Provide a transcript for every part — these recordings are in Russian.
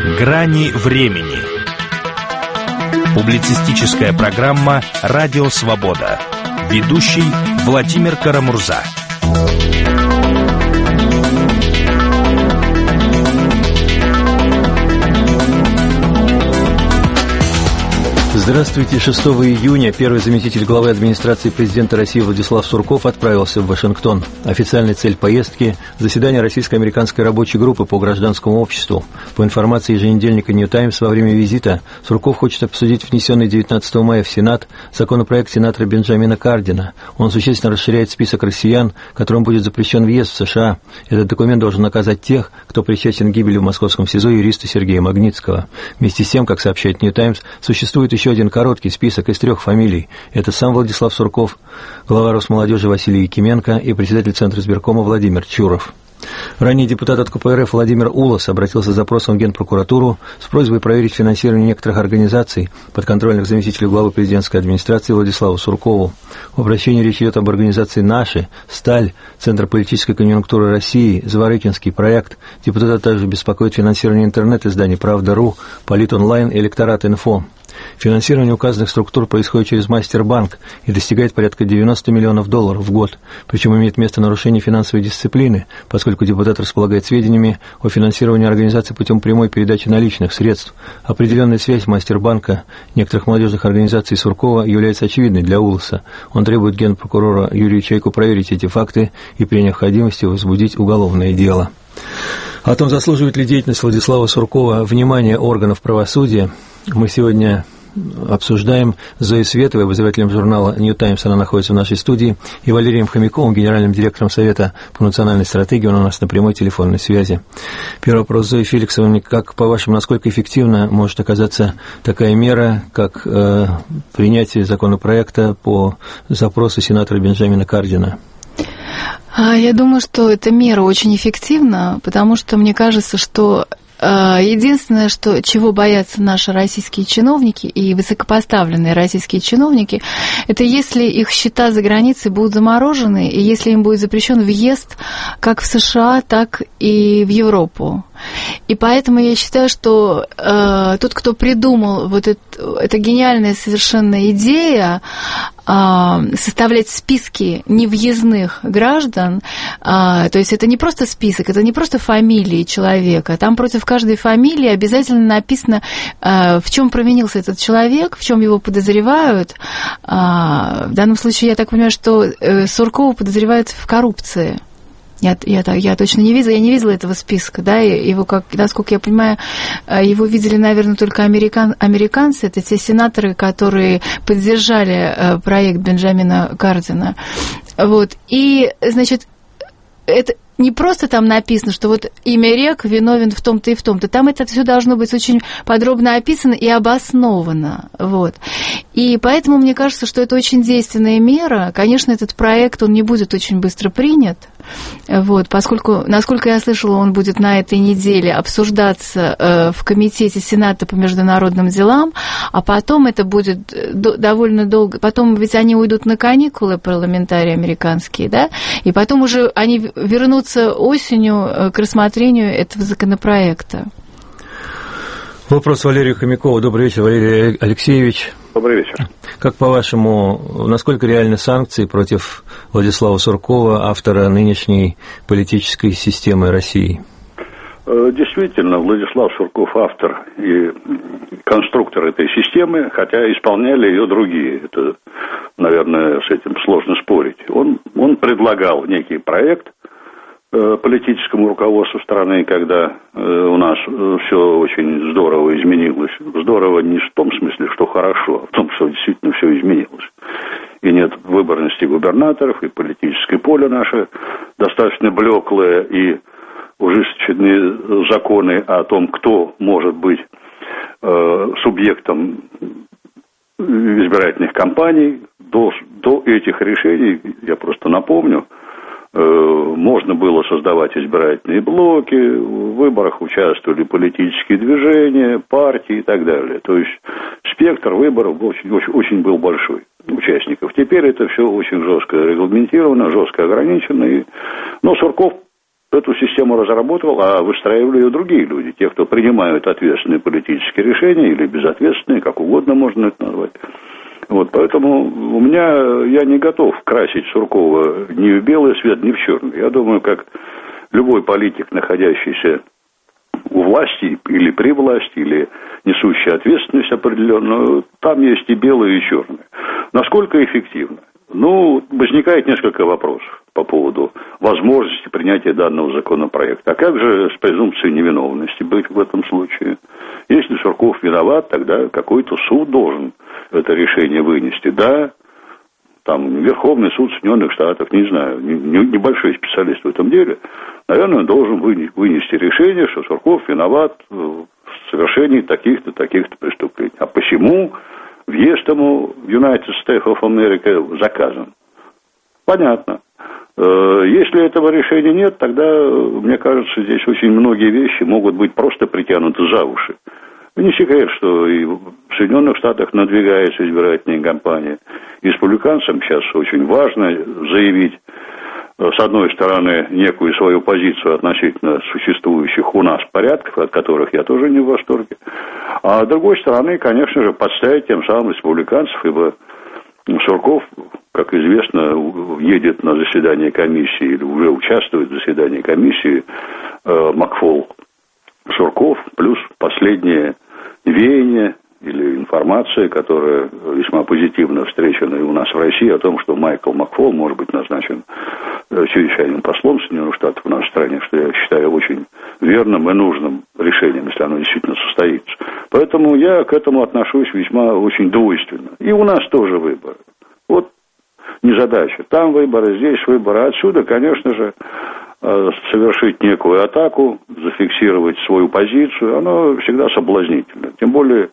Грани времени. Публицистическая программа «Радио Свобода». Ведущий Владимир Карамурза. Здравствуйте. 6 июня первый заместитель главы администрации президента России Владислав Сурков отправился в Вашингтон. Официальная цель поездки – заседание российско-американской рабочей группы по гражданскому обществу. По информации еженедельника New Times, во время визита Сурков хочет обсудить внесенный 19 мая в Сенат законопроект сенатора Бенджамина Кардина. Он существенно расширяет список россиян, которым будет запрещен въезд в США. Этот документ должен наказать тех, кто причастен к гибели в московском СИЗО юриста Сергея Магнитского. Вместе с тем, как сообщает New Times, существует еще один короткий список из 3 фамилий. Это сам Владислав Сурков, глава Росмолодежи Василий Якименко и председатель Центра избиркома Владимир Чуров. Ранее депутат от КПРФ Владимир Улас обратился с запросом в Генпрокуратуру с просьбой проверить финансирование некоторых организаций, подконтрольных заместителю главы президентской администрации Владиславу Суркову. В обращении речь идет об организации «Наши», «Сталь», Центр политической конъюнктуры России, Зворыкинский проект. Депутата также беспокоит финансирование интернет-изданий «Правда.ру», «Политонлайн» и «Электорат.инфо». Финансирование указанных структур происходит через Мастербанк и достигает порядка $90 миллионов в год. Причем имеет место нарушение финансовой дисциплины, поскольку депутат располагает сведениями о финансировании организации путем прямой передачи наличных средств. Определенная связь Мастербанка некоторых молодежных организаций Суркова является очевидной для Уласа. Он требует генпрокурора Юрия Чайку проверить эти факты и при необходимости возбудить уголовное дело. О том, заслуживает ли деятельность Владислава Суркова внимания органов правосудия, мы сегодня обсуждаем с Зоей Световой, обозревателем журнала New Times, она находится в нашей студии, и Валерием Хомяковым, генеральным директором Совета по национальной стратегии, он у нас на прямой телефонной связи. Первый вопрос Зои Феликсовны: как, по-вашему, насколько эффективно может оказаться такая мера, как принятие законопроекта по запросу сенатора Бенджамина Кардина? Я думаю, что эта мера очень эффективна, потому что мне кажется, что единственное, чего боятся наши российские чиновники и высокопоставленные российские чиновники, это если их счета за границей будут заморожены, и если им будет запрещен въезд как в США, так и в Европу. И поэтому я считаю, что тот, кто придумал вот эта гениальная совершенно идея составлять списки невъездных граждан, то есть это не просто список, это не просто фамилии человека, там против каждой фамилии обязательно написано, в чем провинился этот человек, в чем его подозревают. В данном случае я так понимаю, что Суркова подозревают в коррупции. Я точно не видела, я не видела этого списка, да, его, насколько я понимаю, его видели, наверное, только американцы, это те сенаторы, которые поддержали проект Бенджамина Кардина, вот, и, значит, это не просто там написано, что вот имя рек виновен в том-то и в том-то. Там это все должно быть очень подробно описано и обосновано. Вот. И поэтому мне кажется, что это очень действенная мера. Конечно, этот проект, он не будет очень быстро принят, вот, поскольку, насколько я слышала, он будет на этой неделе обсуждаться в Комитете Сената по международным делам, а потом это будет довольно долго. Потом ведь они уйдут на каникулы, парламентарии американские, да, и потом уже они вернутся осенью к рассмотрению этого законопроекта. Вопрос Валерию Хомякову. Добрый вечер, Валерий Алексеевич. Добрый вечер. Как по-вашему, насколько реальны санкции против Владислава Суркова, автора нынешней политической системы России? Действительно, Владислав Сурков автор и конструктор этой системы, хотя исполняли ее другие. Это, наверное, с этим сложно спорить. Он предлагал некий проект политическому руководству страны, когда у нас все очень здорово изменилось. Здорово не в том смысле, что хорошо, а в том, что действительно все изменилось. И нет выборности губернаторов, и политическое поле наше достаточно блеклое, и ужесточенные законы о том, кто может быть субъектом избирательных кампаний. До этих решений, я просто напомню, можно было создавать избирательные блоки, в выборах участвовали политические движения, партии и так далее. То есть спектр выборов очень был большой участников. Теперь это все очень жестко регламентировано, жестко ограничено. Но Сурков эту систему разработал, а выстраивали ее другие люди, те, кто принимают ответственные политические решения или безответственные, как угодно можно это назвать. Вот, поэтому я не готов красить Суркова ни в белый цвет, ни в черный. Я думаю, как любой политик, находящийся у власти или при власти, или несущий ответственность определенную, там есть и белое, и черное. Насколько эффективно? Возникает несколько вопросов по поводу возможности принятия данного законопроекта. А как же с презумпцией невиновности быть в этом случае? Если Сурков виноват, тогда какой-то суд должен это решение вынести. Да, там Верховный суд Соединенных Штатов, не знаю, небольшой специалист в этом деле, наверное, он должен вынести решение, что Сурков виноват в совершении таких-то преступлений. А посему въезд ему в United States of America заказан. Понятно. Если этого решения нет, тогда, мне кажется, здесь очень многие вещи могут быть просто притянуты за уши. Не секрет, что и в Соединенных Штатах надвигается избирательная кампания. Республиканцам сейчас очень важно заявить, с одной стороны, некую свою позицию относительно существующих у нас порядков, от которых я тоже не в восторге, а с другой стороны, конечно же, подставить тем самым республиканцев, ибо Сурков, как известно, едет на заседание комиссии или уже участвует в заседании комиссии Макфол Сурков, плюс последнее веяние или информация, которая весьма позитивно встречена и у нас в России, о том, что Майкл Макфол может быть назначен чрезвычайным послом Соединенных Штатов в нашей стране, что я считаю очень верным и нужным решением, если оно действительно состоится. Поэтому я к этому отношусь весьма очень двойственно. И у нас тоже выборы. Вот незадача. Там выборы, здесь выборы. Отсюда, конечно же, совершить некую атаку, зафиксировать свою позицию, оно всегда соблазнительно. Тем более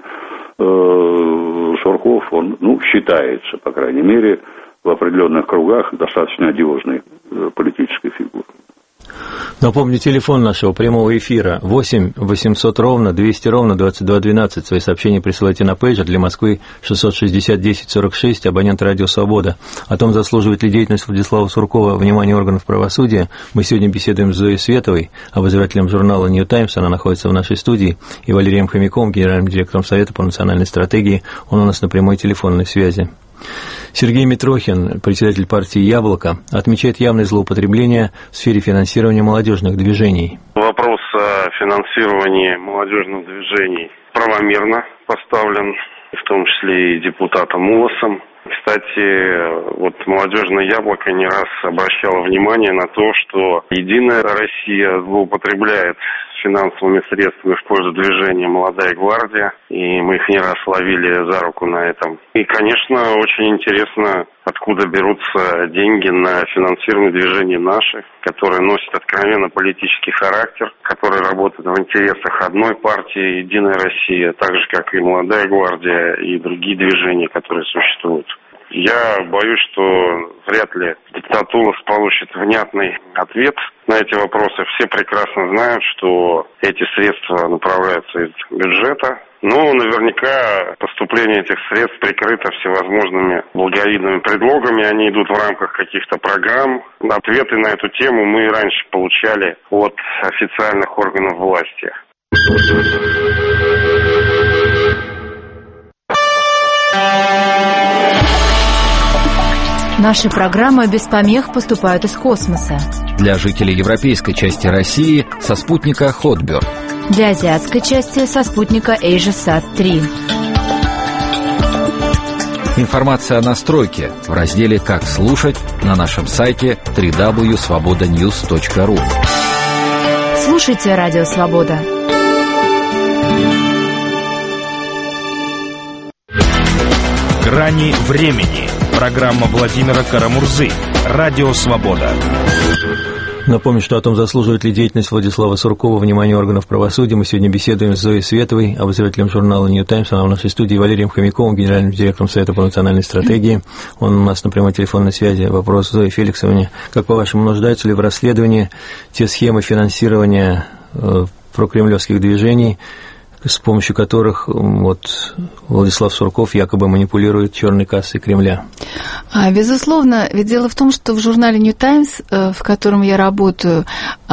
Сурков, он, считается, по крайней мере, в определенных кругах достаточно одиозной политической фигурой. Напомню, телефон нашего прямого эфира 8 800 ровно 200 ровно 2212. Свои сообщения присылайте на пейджер для Москвы 660 10 46, абонент «Радио Свобода». О том, заслуживает ли деятельность Владислава Суркова внимания органов правосудия, мы сегодня беседуем с Зоей Световой, обозревателем журнала «Нью Таймс». Она находится в нашей студии, и Валерием Хомяковым, генеральным директором Совета по национальной стратегии. Он у нас на прямой телефонной связи. Сергей Митрохин, председатель партии «Яблоко», отмечает явное злоупотребление в сфере финансирования молодежных движений. Вопрос о финансировании молодежных движений правомерно поставлен, в том числе и депутатом Улосом. Кстати, молодежное «Яблоко» не раз обращало внимание на то, что «Единая Россия» злоупотребляет финансовыми средствами в пользу движения «Молодая гвардия», и мы их не раз ловили за руку на этом. И, конечно, очень интересно, откуда берутся деньги на финансирование движений наших, которые носят откровенно политический характер, которые работают в интересах одной партии «Единая Россия», так же, как и «Молодая гвардия» и другие движения, которые существуют. Я боюсь, что вряд ли депутат Улос получит внятный ответ на эти вопросы. Все прекрасно знают, что эти средства направляются из бюджета. Но наверняка поступление этих средств прикрыто всевозможными благовидными предлогами. Они идут в рамках каких-то программ. Ответы на эту тему мы раньше получали от официальных органов власти. Наши программы без помех поступают из космоса. Для жителей европейской части России со спутника Hotbird. Для азиатской части со спутника AsiaSat-3. Информация о настройке в разделе «Как слушать» на нашем сайте www.svobodanews.ru. Слушайте «Радио Свобода». «Грани времени». Программа Владимира Карамурзы. «Радио Свобода». Напомню, что о том, заслуживает ли деятельность Владислава Суркова внимания органов правосудия, мы сегодня беседуем с Зоей Световой, обозревателем журнала «Нью Таймс». Она в нашей студии, Валерием Хомяковым, генеральным директором Совета по национальной стратегии. Он у нас на прямой телефонной связи. Вопрос Зои Феликсовне. Как, по-вашему, нуждаются ли в расследовании те схемы финансирования прокремлевских движений, с помощью которых Владислав Сурков якобы манипулирует черной кассой Кремля? Безусловно, ведь дело в том, что в журнале New Times, в котором я работаю,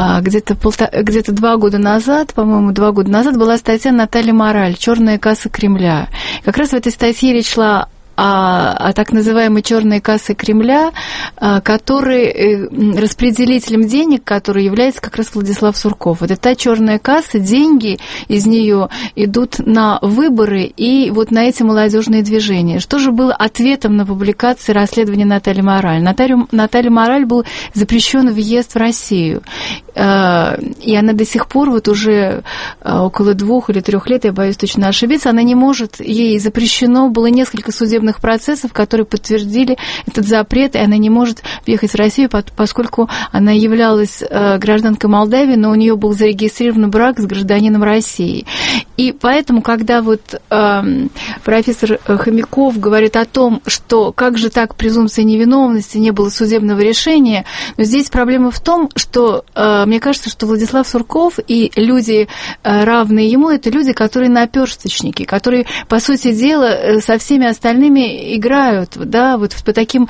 где-то 2 года назад, по-моему, 2 года назад была статья Натальи Мораль «Черная касса Кремля». Как раз в этой статье речь шла о так называемой черной кассе Кремля, который распределителем денег, который является как раз Владислав Сурков. Вот это та черная касса, деньги из нее идут на выборы и вот на эти молодежные движения. Что же было ответом на публикации расследования Натальи Мораль? Наталья Мораль был запрещен въезд в Россию. И она до сих пор, вот уже около 2 или 3 лет, я боюсь точно ошибиться, она не может, ей запрещено, было несколько судебных процессов, которые подтвердили этот запрет, и она не может въехать в Россию, поскольку она являлась гражданкой Молдавии, но у нее был зарегистрирован брак с гражданином России. И поэтому, когда вот профессор Хомяков говорит о том, что как же так презумпция невиновности, не было судебного решения, но здесь проблема в том, что мне кажется, что Владислав Сурков и люди, равные ему, это люди, которые наперсточники, которые, по сути дела, со всеми остальными играют, да, вот по таким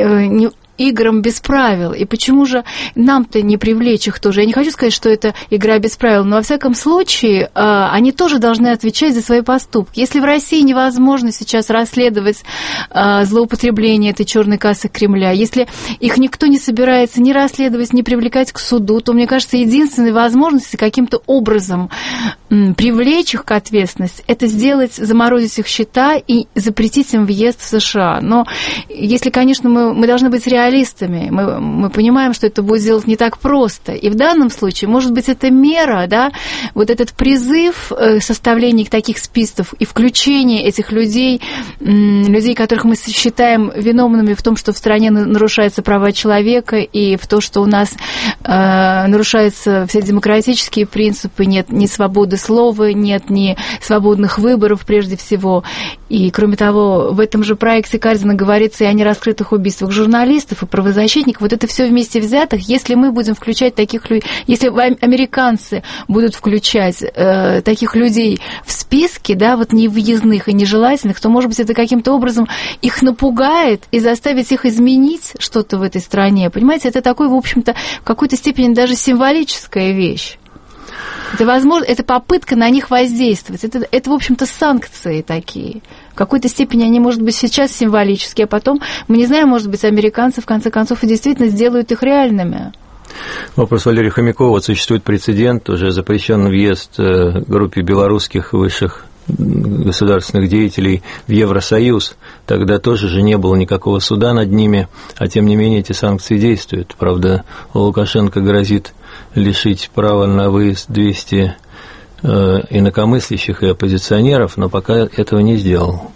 играм без правил. И почему же нам-то не привлечь их тоже? Я не хочу сказать, что это игра без правил, но во всяком случае они тоже должны отвечать за свои поступки. Если в России невозможно сейчас расследовать злоупотребление этой черной кассы Кремля, если их никто не собирается ни расследовать, ни привлекать к суду, то, мне кажется, единственной возможностью каким-то образом привлечь их к ответственности, это сделать, заморозить их счета и запретить им въезд в США. Но если, конечно, мы должны быть реалистами, мы понимаем, что это будет сделать не так просто. И в данном случае, может быть, это мера, да, вот этот призыв составления таких списков и включение этих людей, которых мы считаем виновными в том, что в стране нарушаются права человека, и в то, что у нас нарушаются все демократические принципы, нет ни свободы слова, нет ни свободных выборов прежде всего. И, кроме того, в этом же проекте Кардина говорится и о нераскрытых убийствах журналистов и правозащитников. Вот это все вместе взятых, если мы будем включать таких людей, если американцы будут включать таких людей в списки, да, вот невыездных и нежелательных, то, может быть, это каким-то образом их напугает и заставит их изменить что-то в этой стране. Понимаете, это такой, в общем-то, в какой-то степени даже символическая вещь. Это, возможно, это попытка на них воздействовать. Это, в общем-то, санкции такие. В какой-то степени они, может быть, сейчас символические, а потом, мы не знаем, может быть, американцы, в конце концов, и действительно сделают их реальными. Вопрос Валерия Хомякова. Вот существует прецедент, уже запрещен въезд группе белорусских высших государственных деятелей в Евросоюз. Тогда тоже же не было никакого суда над ними, а тем не менее эти санкции действуют. Правда, Лукашенко грозит лишить права на выезд 200 инакомыслящих и оппозиционеров, но пока этого не сделал.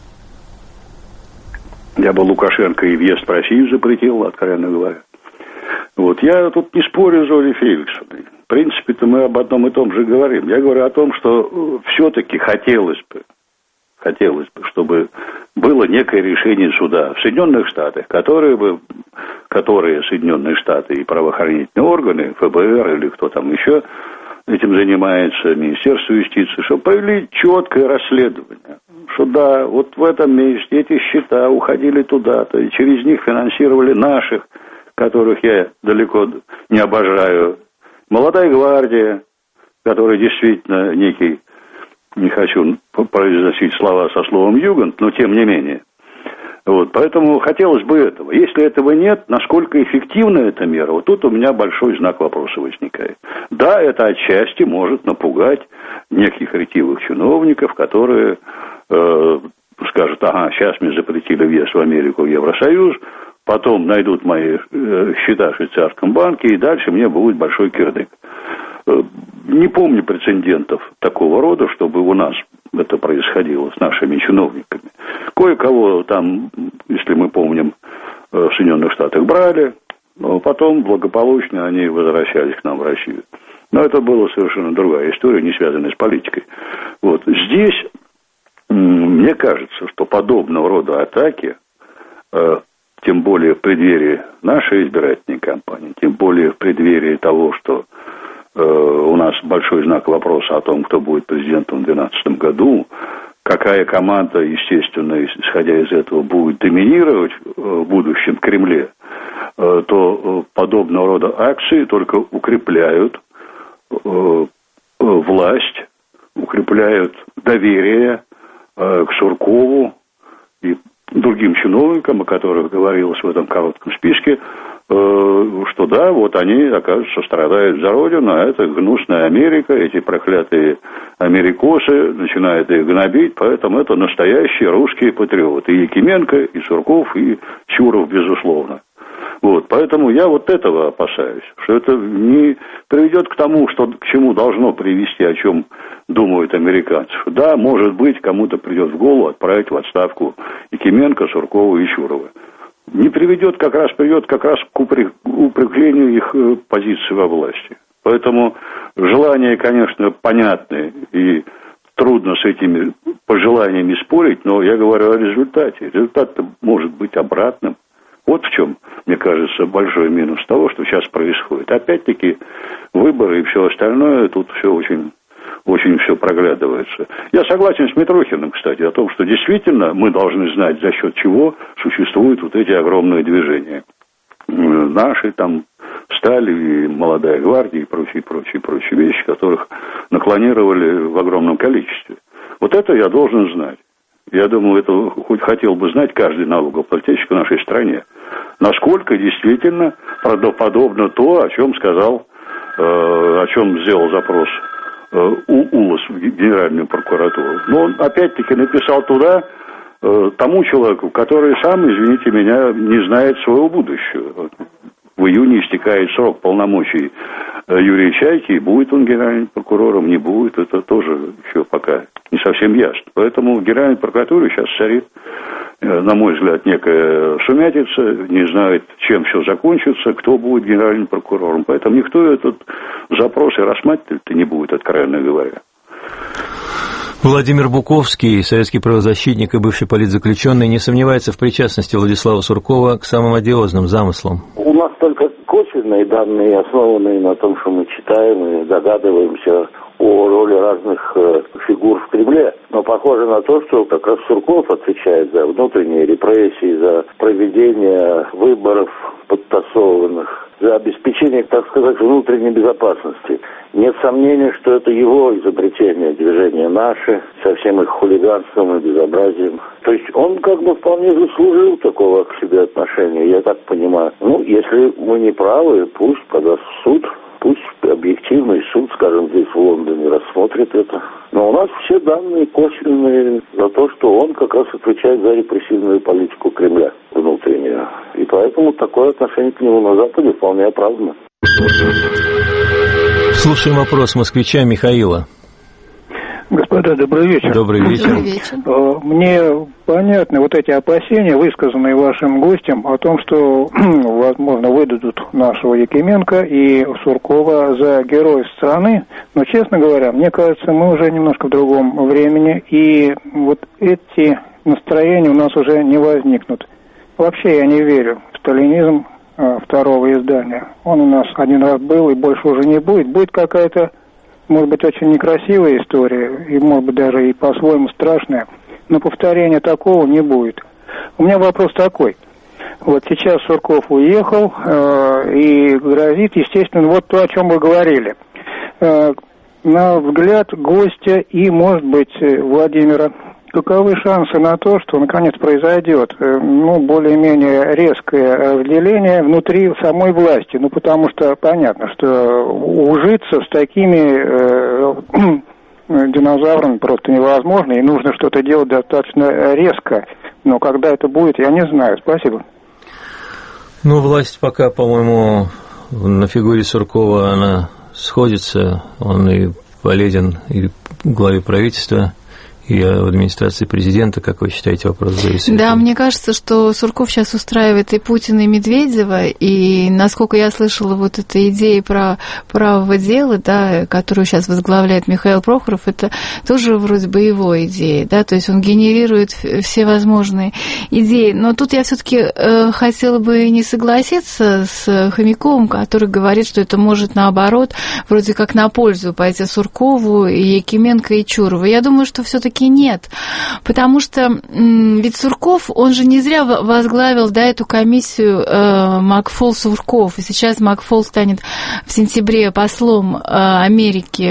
Я бы Лукашенко и въезд в Россию запретил, откровенно говоря. Вот, я тут не спорю с Олей Феликсовной. В принципе-то мы об одном и том же говорим. Я говорю о том, что все-таки хотелось бы, чтобы было некое решение суда в Соединенных Штатах, которые Соединенные Штаты и правоохранительные органы, ФБР или кто там еще этим занимается, Министерство юстиции, чтобы провели четкое расследование. Что да, вот в этом месте эти счета уходили туда-то, и через них финансировали наших, которых я далеко не обожаю. Молодая гвардия, которая действительно некий, не хочу произносить слова со словом «югент», но тем не менее. Вот, поэтому хотелось бы этого. Если этого нет, насколько эффективна эта мера, вот тут у меня большой знак вопроса возникает. Да, это отчасти может напугать неких ретивых чиновников, которые скажут: ага, сейчас мне запретили въезд в Америку, в Евросоюз, потом найдут мои счета в швейцарском банке, и дальше мне будет большой кирдык. Не помню прецедентов такого рода, чтобы у нас это происходило с нашими чиновниками. Кое-кого там, если мы помним, в Соединенных Штатах брали, но потом благополучно они возвращались к нам в Россию. Но это была совершенно другая история, не связанная с политикой. Вот. Здесь, мне кажется, что подобного рода атаки, тем более в преддверии нашей избирательной кампании, тем более в преддверии того, что у нас большой знак вопроса о том, кто будет президентом в 2012 году, какая команда, естественно, исходя из этого, будет доминировать в будущем в Кремле, то подобного рода акции только укрепляют власть, укрепляют доверие к Суркову и другим чиновникам, о которых говорилось в этом коротком списке, что да, вот они, оказывается, страдают за Родину, а это гнусная Америка, эти проклятые америкосы начинают их гнобить, поэтому это настоящие русские патриоты. И Якименко, и Сурков, и Чуров, безусловно. Вот, поэтому я вот этого опасаюсь, что это не приведет к тому, что, к чему должно привести, о чем думают американцы. Да, может быть, кому-то придет в голову отправить в отставку Якименко, Суркова и Чурова. Не приведет, придет как раз к укреплению их позиции во власти. Поэтому желания, конечно, понятны, и трудно с этими пожеланиями спорить, но я говорю о результате. Результат может быть обратным. Вот в чем, мне кажется, большой минус того, что сейчас происходит. Опять-таки, выборы и все остальное, тут все очень все проглядывается. Я согласен с Митрохиным, кстати, о том, что действительно мы должны знать, за счет чего существуют вот эти огромные движения. Наши там Стали и Молодая гвардия и прочие вещи, которых наклонировали в огромном количестве. Вот это я должен знать. Я думаю, это хоть хотел бы знать каждый налогоплательщик в нашей стране. Насколько действительно правдоподобно то, о чем сказал, о чем сделал запрос УЛОС в Генеральную прокуратуру. Но он опять-таки написал туда тому человеку, который сам, извините меня, не знает своего будущего. В июне истекает срок полномочий Юрия Чайки, и будет он генеральным прокурором, не будет, это тоже еще пока не совсем ясно. Поэтому в Генеральной прокуратуре сейчас царит, на мой взгляд, некая сумятица, не знает, чем все закончится, кто будет генеральным прокурором. Поэтому никто этот запрос и рассматривать-то не будет, откровенно говоря. Владимир Буковский, советский правозащитник и бывший политзаключенный, не сомневается в причастности Владислава Суркова к самым одиозным замыслам. У нас только косвенные данные, основанные на том, что мы читаем и догадываемся о роли разных фигур в Кремле. Но похоже на то, что как раз Сурков отвечает за внутренние репрессии, за проведение выборов подтасованных, за обеспечение, так сказать, внутренней безопасности. Нет сомнения, что это его изобретение, движение «Наши», со всем их хулиганством и безобразием. То есть он как бы вполне заслужил такого к себе отношения, я так понимаю. Ну, если мы не правы, пусть подаст в суд, пусть объективный суд, скажем, здесь в Лондоне рассмотрит это. Но у нас все данные косвенные за то, что он как раз отвечает за репрессивную политику Кремля внутреннюю. И поэтому такое отношение к нему на Западе вполне оправдано. Слушаем вопрос москвича Михаила. Господа, добрый вечер. Добрый вечер. Добрый вечер. Мне понятны вот эти опасения, высказанные вашим гостем, о том, что, возможно, выдадут нашего Якименко и Суркова за героев страны. Но, честно говоря, мне кажется, мы уже немножко в другом времени, и вот эти настроения у нас уже не возникнут. Вообще я не верю в сталинизм второго издания. Он у нас один раз был и больше уже не будет. Будет какая-то, может быть, очень некрасивая история, и, может быть, даже и по-своему страшная, но повторения такого не будет. У меня вопрос такой. Вот сейчас Сурков уехал, и грозит, естественно, вот то, о чем вы говорили. На взгляд гостя и, может быть, Владимира, каковы шансы на то, что наконец произойдет, более-менее резкое разделение внутри самой власти? Ну, потому что понятно, что ужиться с такими динозаврами просто невозможно, и нужно что-то делать достаточно резко. Но когда это будет, я не знаю. Спасибо. Власть пока, по-моему, на фигуре Суркова она сходится. Он и полезен и главе правительства, и в администрации президента. Как вы считаете, вопрос зависит? Да, мне кажется, что Сурков сейчас устраивает и Путина, и Медведева, и, насколько я слышала, вот эта идея про правого дела, да, которую сейчас возглавляет Михаил Прохоров, это тоже вроде бы его идея, да, то есть он генерирует все возможные идеи. Но тут я все-таки хотела бы не согласиться с Хомяковым, который говорит, что это может, наоборот, вроде как на пользу пойти Суркову, и Якименко, и Чурову. Я думаю, что все-таки все-таки нет. Потому что ведь Сурков, он же не зря возглавил, да, эту комиссию Макфол-Сурков. И сейчас Макфол станет в сентябре послом Америки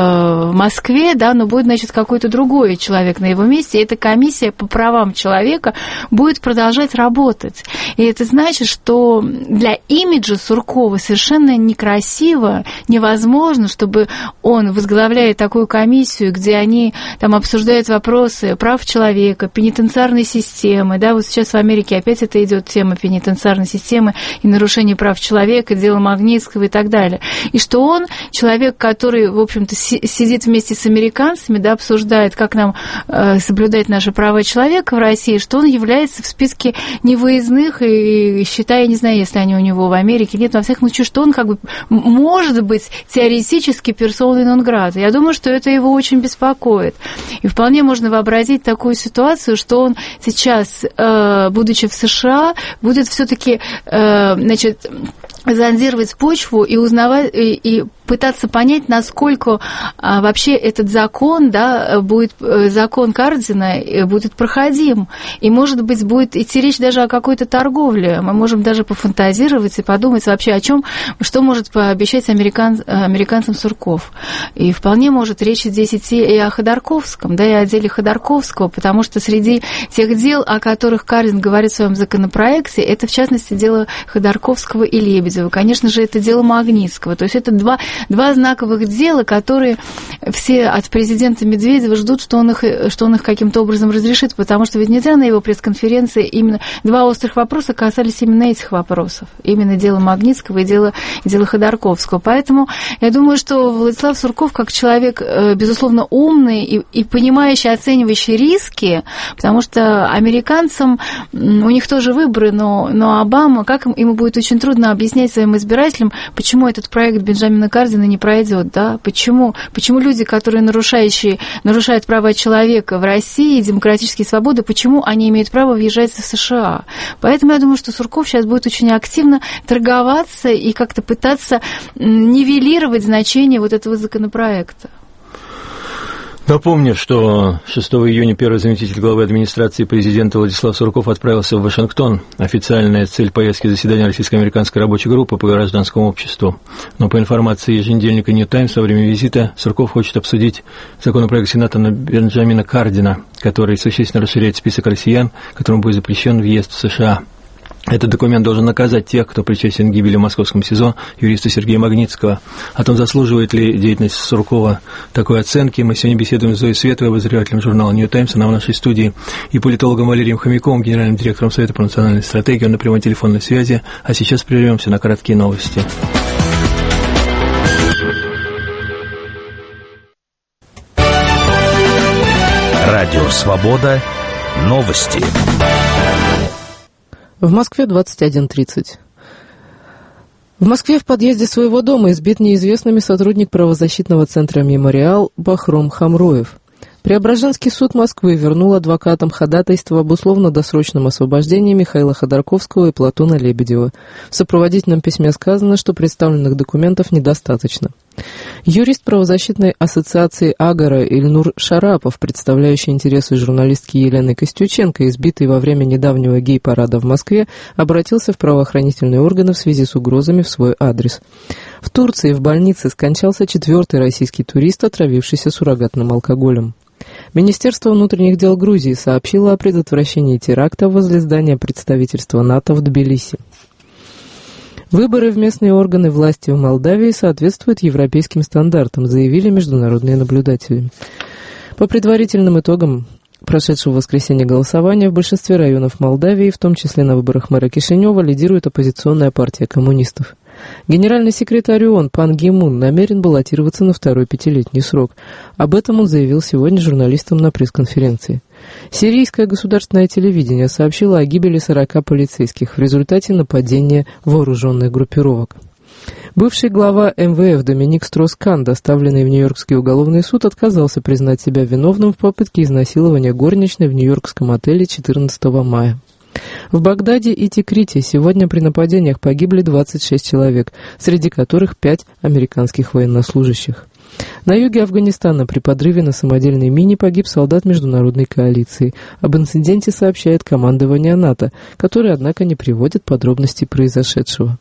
в Москве, да, но будет, значит, какой-то другой человек на его месте. И эта комиссия по правам человека будет продолжать работать. И это значит, что для имиджа Суркова совершенно некрасиво, невозможно, чтобы он, возглавляя такую комиссию, где они там обсуждают вопросы прав человека, пенитенциарной системы, да, вот сейчас в Америке опять это идет тема пенитенциарной системы и нарушения прав человека, дело Магнитского и так далее. И что он, человек, который, в общем-то, сидит вместе с американцами, да, обсуждает, как нам соблюдать наши права человека в России, что он является в списке невыездных, и считая, я не знаю, если они у него в Америке нет, во всяком случае, что он как бы может быть теоретически персоной нон-грата. Я думаю, что это его очень беспокоит. И вполне можно вообразить такую ситуацию, что он сейчас, будучи в США, будет все-таки, значит, зондировать почву и узнавать, и пытаться понять, насколько вообще этот закон, да, будет, закон Кардина будет проходим. И, может быть, будет идти речь даже о какой-то торговле. Мы можем даже пофантазировать и подумать вообще о чем, что может пообещать американцам Сурков. И вполне может речь здесь идти и о Ходорковском, да, и о деле Ходорковского, потому что среди тех дел, о которых Кардин говорит в своем законопроекте, это, в частности, дело Ходорковского и Лебедева. Конечно же, это дело Магнитского. То есть это два знаковых дела, которые все от президента Медведева ждут, что он их каким-то образом разрешит, потому что ведь нельзя на его пресс-конференции именно два острых вопроса касались именно этих вопросов, именно дела Магнитского и дела Ходорковского. Поэтому я думаю, что Владислав Сурков, как человек, безусловно, умный и понимающий, оценивающий риски, потому что американцам, у них тоже выборы, но Обама, как ему будет очень трудно объяснять своим избирателям, почему этот проект Бенджамина Кардина не пройдет, да? Почему люди, которые нарушают права человека в России, демократические свободы, почему они имеют право въезжать в США? Поэтому я думаю, что Сурков сейчас будет очень активно торговаться и как-то пытаться нивелировать значение вот этого законопроекта. Напомню, что 6 июня первый заместитель главы администрации президента Владислав Сурков отправился в Вашингтон. Официальная цель поездки — заседания российско-американской рабочей группы по гражданскому обществу. Но по информации еженедельника New Times, во время визита Сурков хочет обсудить законопроект сенатора Бенджамина Кардина, который существенно расширяет список россиян, которым будет запрещен въезд в США. Этот документ должен наказать тех, кто причастен к гибели в московском СИЗО юриста Сергея Магнитского. О том, заслуживает ли деятельность Суркова такой оценки, мы сегодня беседуем с Зоей Световой, обозревателем журнала New Times, она в нашей студии, и политологом Валерием Хомяковым, генеральным директором Совета по национальной стратегии, он на прямой телефонной связи. А сейчас прервемся на короткие новости. Радио «Свобода». Новости. В Москве 21:30. В Москве в подъезде своего дома избит неизвестными сотрудник правозащитного центра «Мемориал» Бахром Хамроев. Преображенский суд Москвы вернул адвокатам ходатайство об условно-досрочном освобождении Михаила Ходорковского и Платона Лебедева. В сопроводительном письме сказано, что представленных документов недостаточно. Юрист правозащитной ассоциации «Агора» Ильнур Шарапов, представляющий интересы журналистки Елены Костюченко, избитой во время недавнего гей-парада в Москве, обратился в правоохранительные органы в связи с угрозами в свой адрес. В Турции в больнице скончался 4-й российский турист, отравившийся суррогатным алкоголем. Министерство внутренних дел Грузии сообщило о предотвращении теракта возле здания представительства НАТО в Тбилиси. Выборы в местные органы власти в Молдавии соответствуют европейским стандартам, заявили международные наблюдатели. По предварительным итогам прошедшего в воскресенье голосования в большинстве районов Молдавии, в том числе на выборах мэра Кишинева, лидирует оппозиционная партия коммунистов. Генеральный секретарь ООН Пан Ги Мун намерен баллотироваться на второй 5-летний срок. Об этом он заявил сегодня журналистам на пресс-конференции. Сирийское государственное телевидение сообщило о гибели 40 полицейских в результате нападения вооруженных группировок. Бывший глава МВФ Доминик Строс-Кан, доставленный в Нью-Йоркский уголовный суд, отказался признать себя виновным в попытке изнасилования горничной в нью-йоркском отеле 14 мая. В Багдаде и Тикрите сегодня при нападениях погибли 26 человек, среди которых 5 американских военнослужащих. На юге Афганистана при подрыве на самодельной мине погиб солдат международной коалиции. Об инциденте сообщает командование НАТО, которое, однако, не приводит подробностей произошедшего.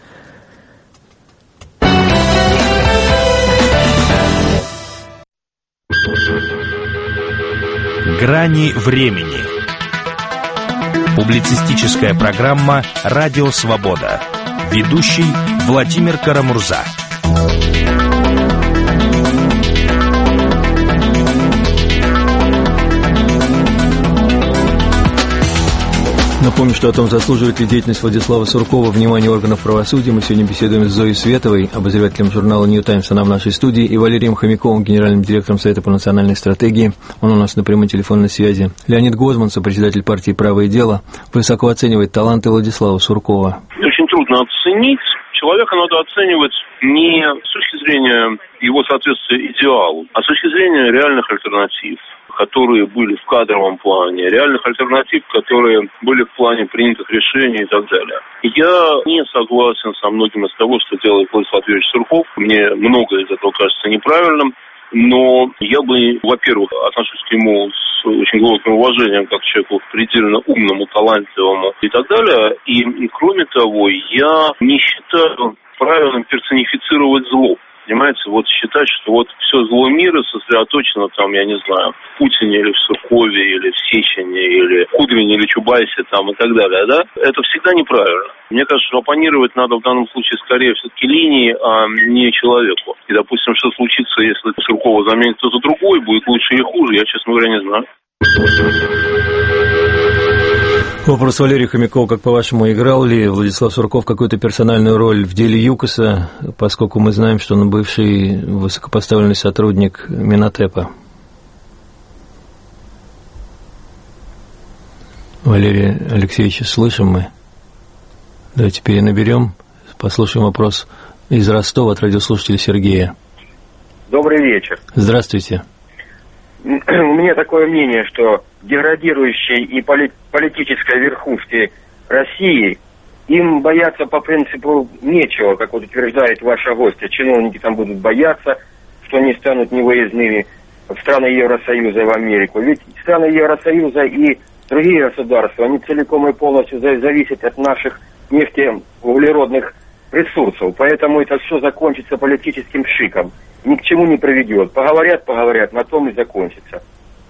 Грани времени. Публицистическая программа «Радио Свобода». Ведущий Владимир Карамурза. Напомню, что о том, заслуживает ли деятельность Владислава Суркова внимания органов правосудия, мы сегодня беседуем с Зоей Световой, обозревателем журнала «Нью Таймс», она в нашей студии, и Валерием Хомяковым, генеральным директором Совета по национальной стратегии. Он у нас на прямой телефонной связи. Леонид Гозман, сопредседатель партии «Право и дело», высоко оценивает таланты Владислава Суркова. Очень трудно оценить. Человека надо оценивать не с точки зрения его соответствия идеалу, а с точки зрения реальных альтернатив, которые были в кадровом плане, реальных альтернатив, которые были в плане принятых решений и так далее. Я не согласен со многим из того, что делает Владислав Юрьевич Сурков. Мне многое из этого кажется неправильным. Но я бы, во-первых, отношусь к нему с очень глубоким уважением, как к человеку предельно умному, талантливому и так далее. И, кроме того, я не считаю правильным персонифицировать зло. Понимаете, вот считать, что вот все зло мира сосредоточено там, я не знаю, в Путине или в Суркове, или в Сечине, или в Кудрине, или Чубайсе там и так далее, да? Это всегда неправильно. Мне кажется, что оппонировать надо в данном случае скорее все-таки линии, а не человеку. И, допустим, что случится, если Суркова заменит кто-то другой, будет лучше и хуже, я, честно говоря, не знаю. Вопрос Валерия Хомякова, как по-вашему, играл ли Владислав Сурков какую-то персональную роль в деле ЮКОСа, поскольку мы знаем, что он бывший высокопоставленный сотрудник Минотепа? Валерий Алексеевич, слышим мы? Давайте перенаберем, послушаем вопрос из Ростова от радиослушателя Сергея. Добрый вечер. Здравствуйте. У меня такое мнение, что деградирующей и политической верхушки России, им бояться по принципу нечего, как вот утверждает ваша гостья. Чиновники там будут бояться, что они станут невыездными в страны Евросоюза и в Америку. Ведь страны Евросоюза и другие государства, они целиком и полностью зависят от наших нефтеуглеродных ресурсов. Поэтому это все закончится политическим шиком. Ни к чему не приведет. Поговорят, на том и закончится.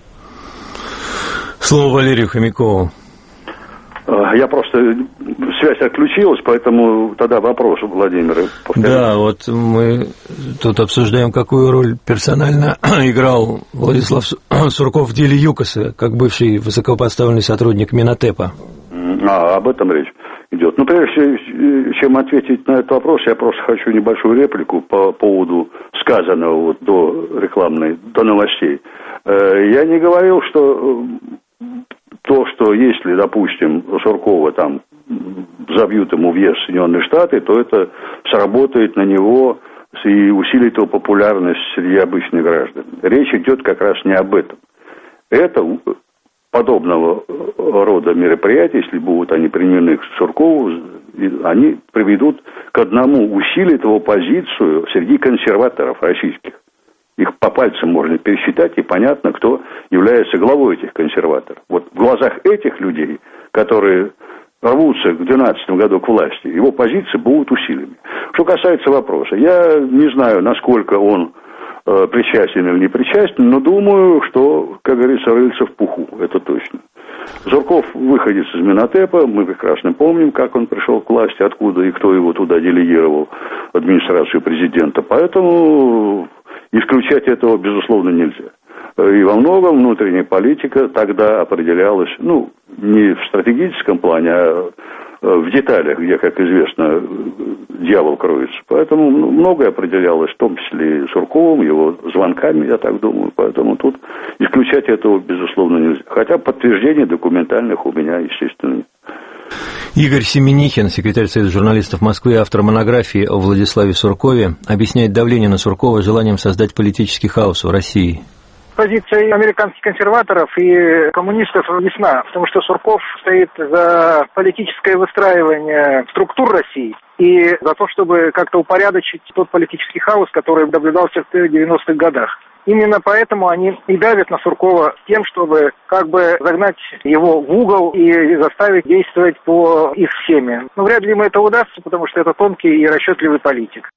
Слово Валерию Хомякову. Я просто... Связь отключилась, поэтому тогда вопрос у Владимира. Да, вот мы тут обсуждаем, какую роль персонально играл Владислав Сурков в деле ЮКОСа, как бывший высокопоставленный сотрудник Минотепа. Об этом речь идет. Ну, прежде чем ответить на этот вопрос, я просто хочу небольшую реплику по поводу сказанного вот до новостей. Я не говорил, что то, что если, допустим, Суркова там забьют ему въезд в Соединенные Штаты, то это сработает на него и усилит его популярность среди обычных граждан. Речь идет как раз не об этом. Это подобного рода мероприятия, если будут они применены к Суркову, они приведут к одному, усилит его позицию среди консерваторов российских. Их по пальцам можно пересчитать, и понятно, кто является главой этих консерваторов. Вот в глазах этих людей, которые рвутся к 2012 году к власти, его позиции будут усилены. Что касается вопроса, я не знаю, насколько он причастен или не причастен, но думаю, что, как говорится, рыльца в пуху, это точно. Сурков выходец из Минотепа, мы прекрасно помним, как он пришел к власти, откуда и кто его туда делегировал, в администрацию президента, поэтому исключать этого, безусловно, нельзя. И во многом внутренняя политика тогда определялась, не в стратегическом плане, а в деталях, где, как известно, дьявол кроется. Поэтому многое определялось, в том числе и Сурковым, его звонками, я так думаю. Поэтому тут исключать этого, безусловно, нельзя. Хотя подтверждений документальных у меня, естественно, нет. Игорь Семенихин, секретарь Союза журналистов Москвы, автор монографии о Владиславе Суркове, объясняет давление на Суркова желанием создать политический хаос в России. позиция американских консерваторов и коммунистов ясна, потому что Сурков стоит за политическое выстраивание структур России и за то, чтобы как-то упорядочить тот политический хаос, который наблюдался в 90-х годах. Именно поэтому они и давят на Суркова тем, чтобы как бы загнать его в угол и заставить действовать по их схеме. Но вряд ли ему это удастся, потому что это тонкий и расчетливый политик.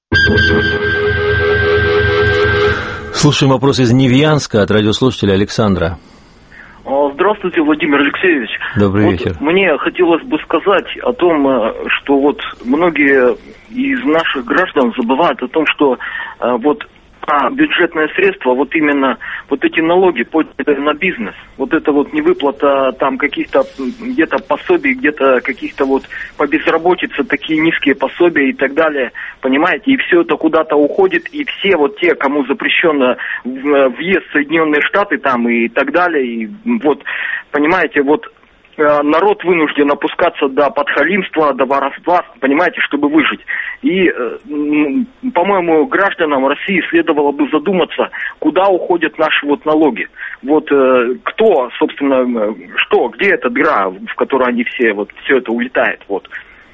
Слушаем вопрос из Невьянска от радиослушателя Александра. Здравствуйте, Владимир Алексеевич. Добрый вечер. Мне хотелось бы сказать о том, что вот многие из наших граждан забывают о том, что вот бюджетные средства, вот именно вот эти налоги подняты на бизнес. Вот это вот невыплата там каких-то где-то пособий, где-то каких-то вот по безработице такие низкие пособия и так далее, понимаете, и все это куда-то уходит, и все вот те, кому запрещено въезд в Соединенные Штаты там и так далее, и вот, понимаете, вот народ вынужден опускаться до подхалимства, до воровства, понимаете, чтобы выжить. И, по-моему, гражданам России следовало бы задуматься, куда уходят наши вот налоги. Вот кто, собственно, что, где эта дыра, в которой они все это улетает, вот.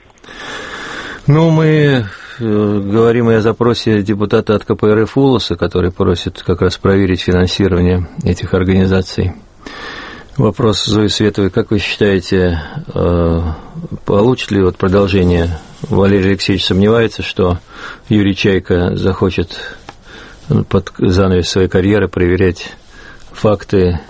Ну, мы говорим и о запросе депутата от КПРФ Улоса, который просит как раз проверить финансирование этих организаций. Вопрос Зои Световой. Как вы считаете, получит ли продолжение? Валерий Алексеевич сомневается, что Юрий Чайка захочет под занавес своей карьеры проверять факты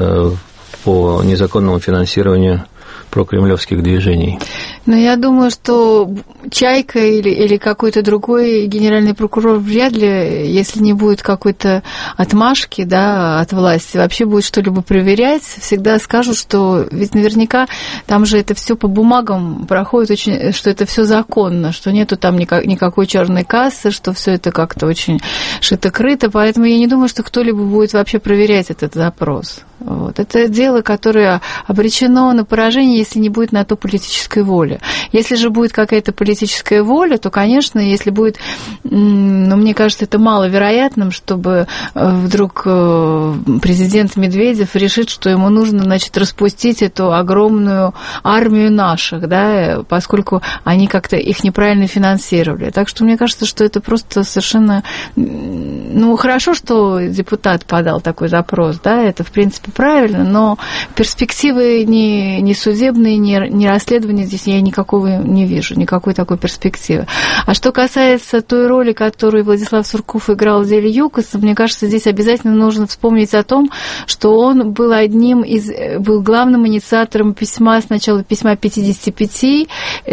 по незаконному финансированию прокремлевских движений. Но я думаю, что Чайка или какой-то другой генеральный прокурор вряд ли, если не будет какой-то отмашки, да, от власти, вообще будет что-либо проверять, всегда скажут, что ведь наверняка там же это все по бумагам проходит, очень, что это все законно, что нету там никакой черной кассы, что все это как-то очень шито-крыто, поэтому я не думаю, что кто-либо будет вообще проверять этот запрос. Вот. Это дело, которое обречено на поражение, если не будет на то политической воли. Если же будет какая-то политическая воля, то, конечно, если будет, мне кажется, это маловероятным, чтобы вдруг президент Медведев решит, что ему нужно, значит, распустить эту огромную армию наших, да, поскольку они как-то их неправильно финансировали. Так что мне кажется, что это просто совершенно... хорошо, что депутат подал такой запрос, да, это, в принципе, правильно, но перспективы ни судебные, ни расследования здесь я никакого не вижу, никакой такой перспективы. А что касается той роли, которую Владислав Сурков играл в деле ЮКОСа, мне кажется, здесь обязательно нужно вспомнить о том, что он был был главным инициатором сначала письма 55,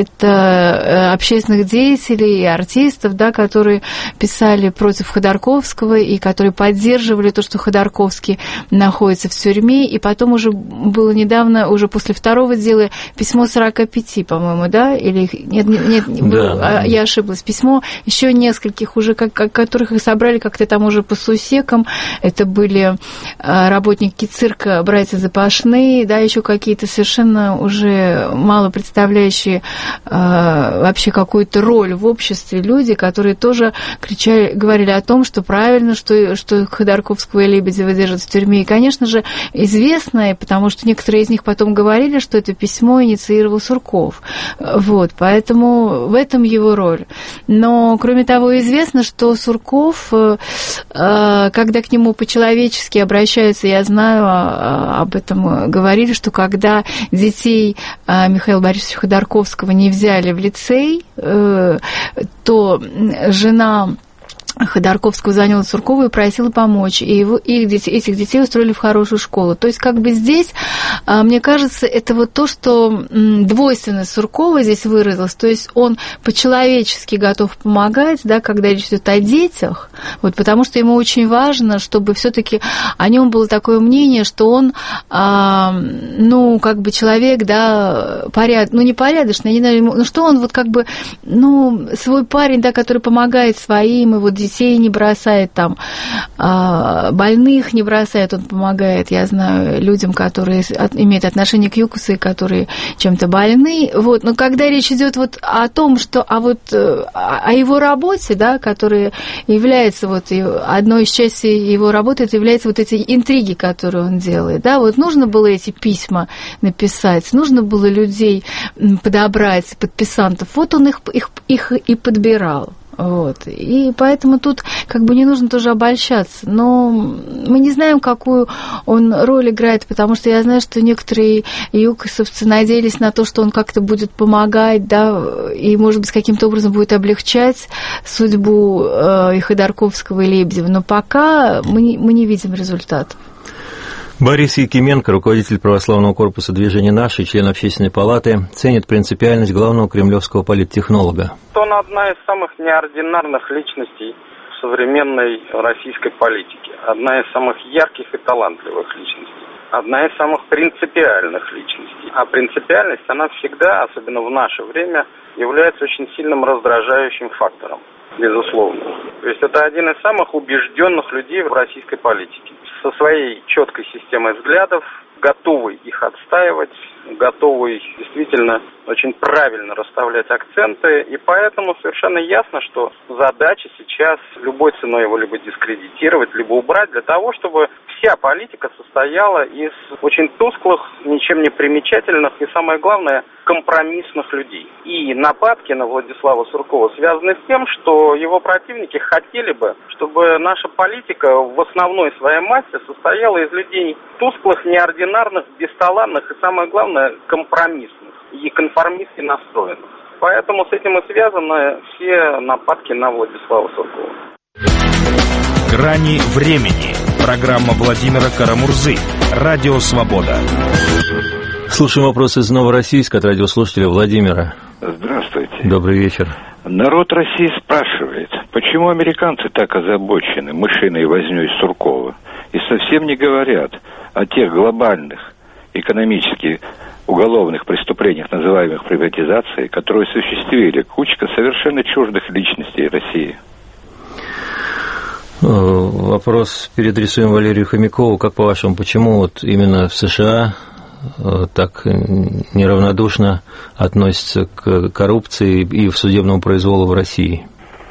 это общественных деятелей и артистов, да, которые писали против Ходорковского и которые поддерживали то, что Ходорковский находится в тюрьме, и потом уже было недавно, уже после второго дела, письмо 45, по-моему, да, или нет, да. Я ошиблась, письмо еще нескольких уже, которых их собрали как-то там уже по сусекам, это были работники цирка, братья Запашные, да, еще какие-то совершенно уже мало представляющие вообще какую-то роль в обществе люди, которые тоже говорили о том, что правильно, что Ходорковского и Лебедева держат в тюрьме, и, конечно же, известно, потому что некоторые из них потом говорили, что это письмо инициировал Сурков. Вот, поэтому в этом его роль. Но, кроме того, известно, что Сурков, когда к нему по-человечески обращаются, я знаю, об этом говорили, что когда детей Михаила Борисовича Ходорковского не взяли в лицей, то жена Ходорковского звонила Суркову и просила помочь, и этих детей устроили в хорошую школу. То есть, как бы здесь, мне кажется, это вот то, что двойственность Суркова здесь выразилась, то есть он по-человечески готов помогать, да, когда речь идет о детях, вот, потому что ему очень важно, чтобы все-таки о нем было такое мнение, что он, как бы человек, да, непорядочный, я не знаю, что он вот как бы, свой парень, да, который помогает своим, и вот детей не бросает, там, больных не бросает, он помогает, я знаю, людям, которые имеют отношение к ЮКОСу и которые чем-то больны. Вот. Но когда речь идет вот о том, что о его работе, да, которая является вот одной из частей его работы, это является вот эти интриги, которые он делает. Да, вот нужно было эти письма написать, нужно было людей подобрать, подписантов. Вот он их и подбирал. Вот. И поэтому тут как бы не нужно тоже обольщаться. Но мы не знаем, какую он роль играет, потому что я знаю, что некоторые юкосовцы надеялись на то, что он как-то будет помогать, да, и, может быть, каким-то образом будет облегчать судьбу и Ходорковского, и Лебедева. Но пока мы не видим результата. Борис Якименко, руководитель православного корпуса движения «Наши», член Общественной палаты, ценит принципиальность главного кремлевского политтехнолога. Он одна из самых неординарных личностей в современной российской политике. Одна из самых ярких и талантливых личностей. Одна из самых принципиальных личностей. А принципиальность, она всегда, особенно в наше время, является очень сильным раздражающим фактором. Безусловно. То есть это один из самых убежденных людей в российской политике. Со своей четкой системой взглядов, готовый их отстаивать, готовый действительно очень правильно расставлять акценты. И поэтому совершенно ясно, что задача сейчас любой ценой его либо дискредитировать, либо убрать для того, чтобы вся политика состояла из очень тусклых, ничем не примечательных и, самое главное, компромиссных людей. И нападки на Владислава Суркова связаны с тем, что его противники хотели бы, чтобы наша политика в основной своей массе состояла из людей тусклых, неординарных, бесталанных и, самое главное, компромиссных и конформистски настроенных. Поэтому с этим и связаны все нападки на Владислава Суркова. «Грани времени». Программа Владимира Карамурзы. Радио «Свобода». Слушаем вопрос из Новороссийска от радиослушателя Владимира. Здравствуйте. Добрый вечер. Народ России спрашивает, почему американцы так озабочены мышиной вознёй Суркова и совсем не говорят о тех глобальных экономических уголовных преступлениях, называемых приватизацией, которые осуществили кучка совершенно чуждых личностей России. Вопрос переадресуем Валерию Хомякову. Как по-вашему, почему вот именно в США так неравнодушно относятся к коррупции и в судебному произволу в России?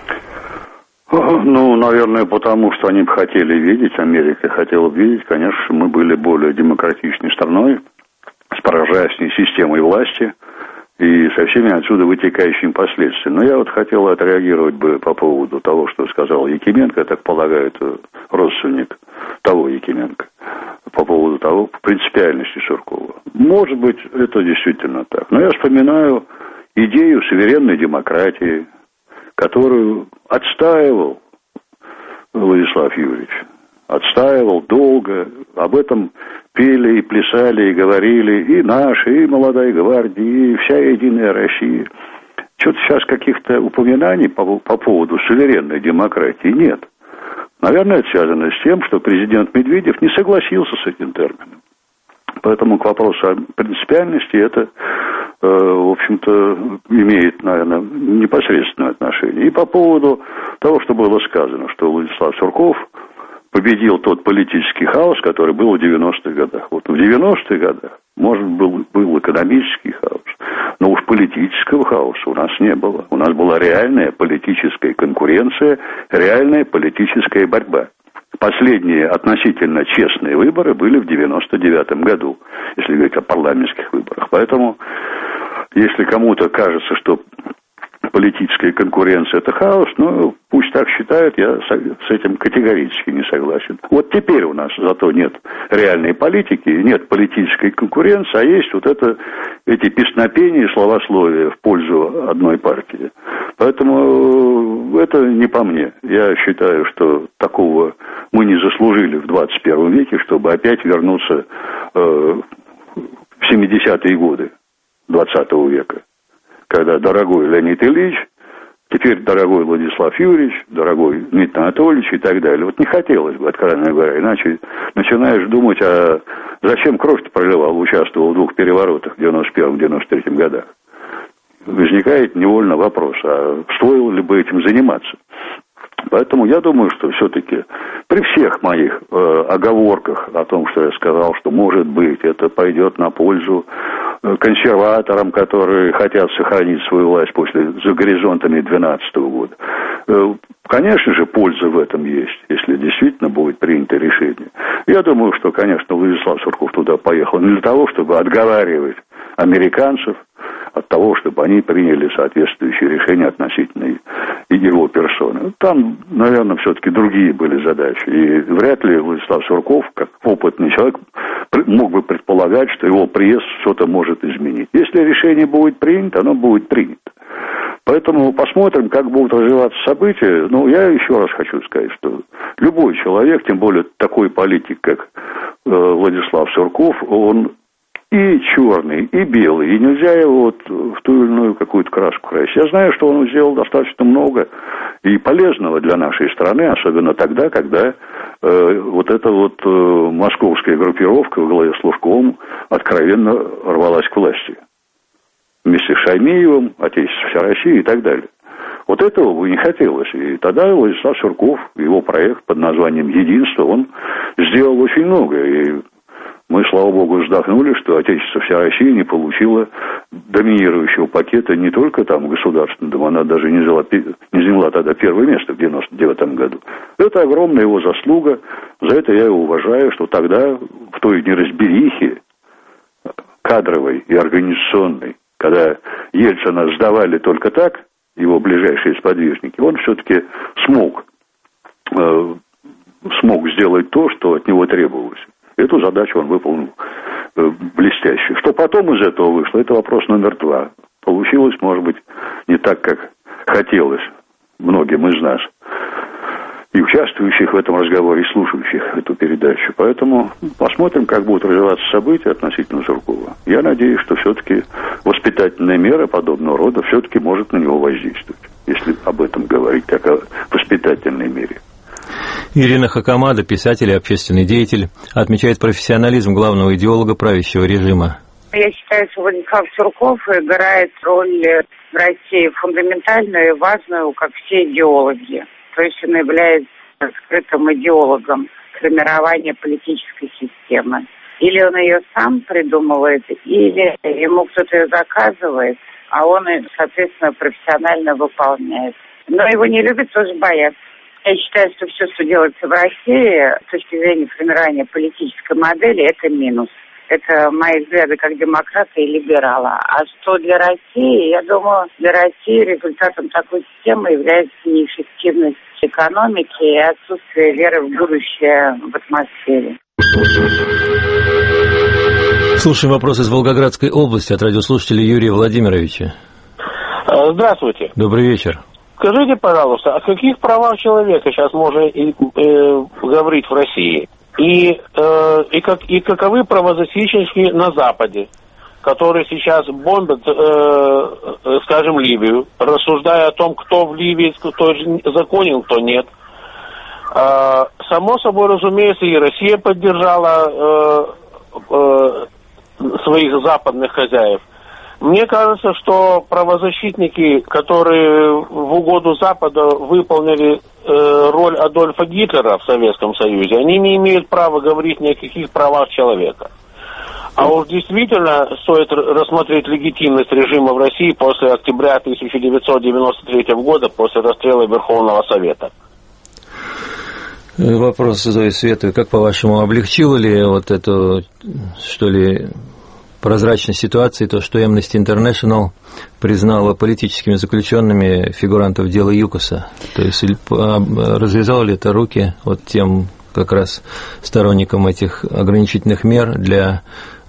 Ну, наверное, потому что они бы хотели видеть, Америка хотела бы видеть, конечно, мы были более демократичной страной, с поражающей системой власти и со всеми отсюда вытекающими последствиями. Но я вот хотел отреагировать бы по поводу того, что сказал Якименко, я так полагаю, это родственник того Якименко, по поводу того принципиальности Суркова. Может быть, это действительно так. Но я вспоминаю идею суверенной демократии, которую отстаивал Владислав Юрьевич. Отстаивал долго, об этом пели и плясали, и говорили и наши, и молодая гвардия, и вся Единая Россия. Что-то сейчас каких-то упоминаний по поводу суверенной демократии нет. Наверное, это связано с тем, что президент Медведев не согласился с этим термином. Поэтому к вопросу о принципиальности это, в общем-то, имеет, наверное, непосредственное отношение. И по поводу того, что было сказано, что Владислав Сурков победил тот политический хаос, который был в 90-х годах. Вот в 90-х годах, может, был экономический хаос, но уж политического хаоса у нас не было. У нас была реальная политическая конкуренция, реальная политическая борьба. Последние относительно честные выборы были в 99-м году, если говорить о парламентских выборах. Поэтому, если кому-то кажется, что политическая конкуренция – это хаос, ну, пусть так считают, я с этим категорически не согласен. Вот теперь у нас зато нет реальной политики, нет политической конкуренции, а есть вот эти песнопения и словословия в пользу одной партии. Поэтому это не по мне. Я считаю, что такого мы не заслужили в 21 веке, чтобы опять вернуться в 70-е годы 20 века. Когда дорогой Леонид Ильич, теперь дорогой Владислав Юрьевич, дорогой Дмитрий Анатольевич и так далее. Вот не хотелось бы, откровенно говоря, иначе начинаешь думать, а зачем кровь-то проливал, участвовал в двух переворотах в 91-93 годах. Возникает невольно вопрос, а стоило ли бы этим заниматься? Поэтому я думаю, что все-таки при всех моих оговорках о том, что я сказал, что может быть это пойдет на пользу консерваторам, которые хотят сохранить свою власть за горизонтами 2012 года. Конечно же, польза в этом есть, если действительно будет принято решение. Я думаю, что, конечно, Владислав Сурков туда поехал не для того, чтобы отговаривать американцев от того, чтобы они приняли соответствующие решения относительно его персоны. Там, наверное, все-таки другие были задачи. И вряд ли Владислав Сурков, как опытный человек, мог бы предполагать, что его приезд что-то может изменить. Если решение будет принято, оно будет принято. Поэтому посмотрим, как будут развиваться события. Но я еще раз хочу сказать, что любой человек, тем более такой политик, как Владислав Сурков, он и черный, и белый, и нельзя его в ту или иную какую-то краску красить. Я знаю, что он сделал достаточно много и полезного для нашей страны, особенно тогда, когда московская группировка во главе с Лужковым откровенно рвалась к власти. Вместе с Шаймиевым, Отечество всей России и так далее. Вот этого бы не хотелось. И тогда Владислав Сурков, его проект под названием «Единство», он сделал очень много. И мы, слава богу, вздохнули, что Отечество всей России не получило доминирующего пакета не только там государственного, она даже не заняла тогда первое место в 1999 году. Это огромная его заслуга. За это я его уважаю, что тогда в той неразберихе кадровой и организационной, когда Ельцина сдавали только так, его ближайшие сподвижники, он все-таки смог сделать то, что от него требовалось. Эту задачу он выполнил блестяще. Что потом из этого вышло, это вопрос номер 2. Получилось, может быть, не так, как хотелось многим из нас, и участвующих в этом разговоре, и слушающих эту передачу. Поэтому посмотрим, как будут развиваться события относительно Суркова. Я надеюсь, что все-таки воспитательная мера подобного рода все-таки может на него воздействовать, если об этом говорить, как о воспитательной мере. Ирина Хакамада, писатель и общественный деятель, отмечает профессионализм главного идеолога правящего режима. Я считаю, что Владислав Сурков играет роль в России фундаментальную и важную, как все идеологи. То есть он является скрытым идеологом формирования политической системы. Или он ее сам придумывает, или ему кто-то ее заказывает, а он, соответственно, профессионально выполняет. Но его не любят, тоже боятся. Я считаю, что все, что делается в России, с точки зрения формирования политической модели, это минус. Это мои взгляды как демократа и либерала. А что для России? Я думаю, для России результатом такой системы является неэффективность экономики и отсутствие веры в будущее в атмосфере. Слушаем вопрос из Волгоградской области от радиослушателя Юрия Владимировича. Здравствуйте. Добрый вечер. Скажите, пожалуйста, о каких правах человека сейчас можно говорить в России? И каковы правозащитники на Западе, которые сейчас бомбят, скажем, Ливию, рассуждая о том, кто в Ливии, кто законен, кто нет. Само собой, разумеется, и Россия поддержала своих западных хозяев. Мне кажется, что правозащитники, которые в угоду Запада выполнили роль Адольфа Гитлера в Советском Союзе, они не имеют права говорить ни о каких правах человека. А уж действительно стоит рассмотреть легитимность режима в России после октября 1993 года, после расстрела Верховного Совета. Вопрос задаю Свету. Как, по-вашему, облегчило ли вот эту, что ли, прозрачность ситуации, то, что Amnesty International признала политическими заключенными фигурантов дела ЮКОСа? То есть развязало ли это руки вот тем как раз сторонникам этих ограничительных мер для